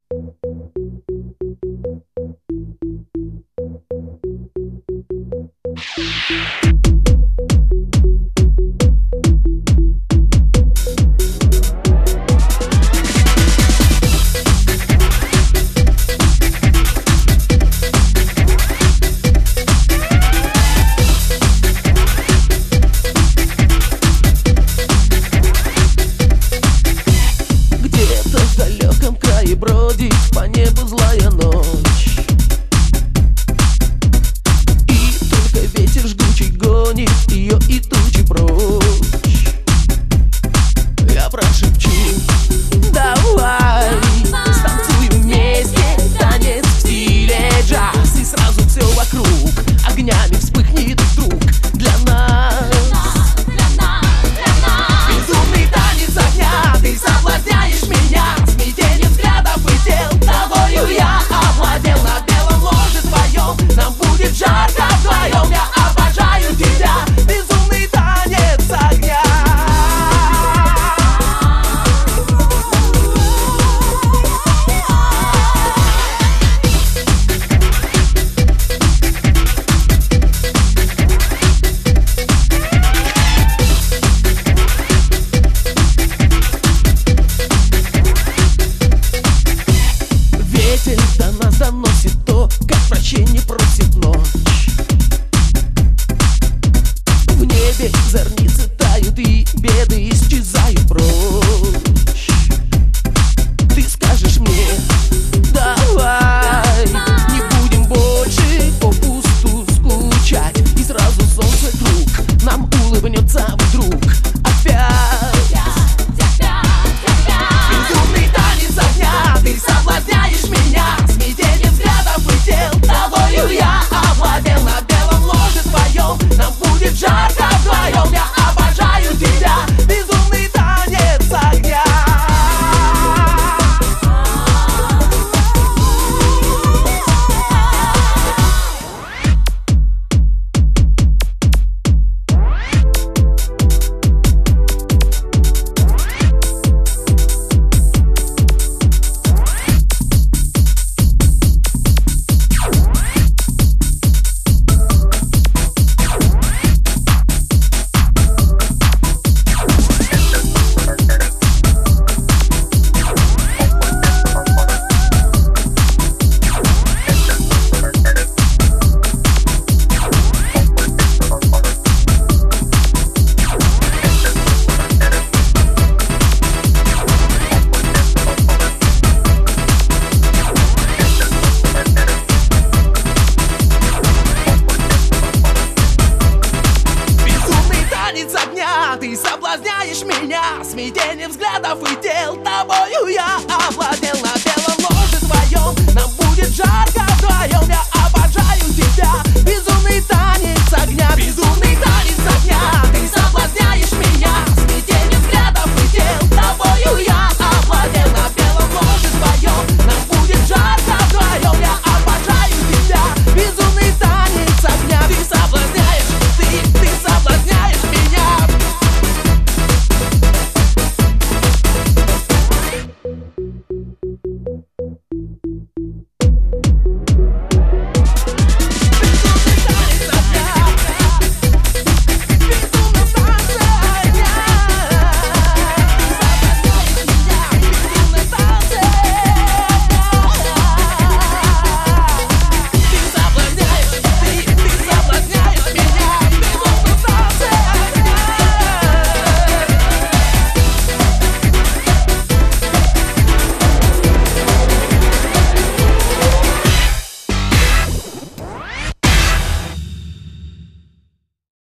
Бродит по небу злая ночь, и только ветер жгучий гонит ее и тучи прочь. Я прошепчу: давай станцуем вместе танец в стиле джаз, и сразу все вокруг огнями вспыхнет вдруг для нас. Безумный танец огня, ты соблазняешь меня. Смятение взглядов и тел, тобою я овладел. На белом ложе твоем нам будет жарко вдвоем. Я обожаю тебя, безумный танец огня. Ветер до нас доносит то, как прощение просто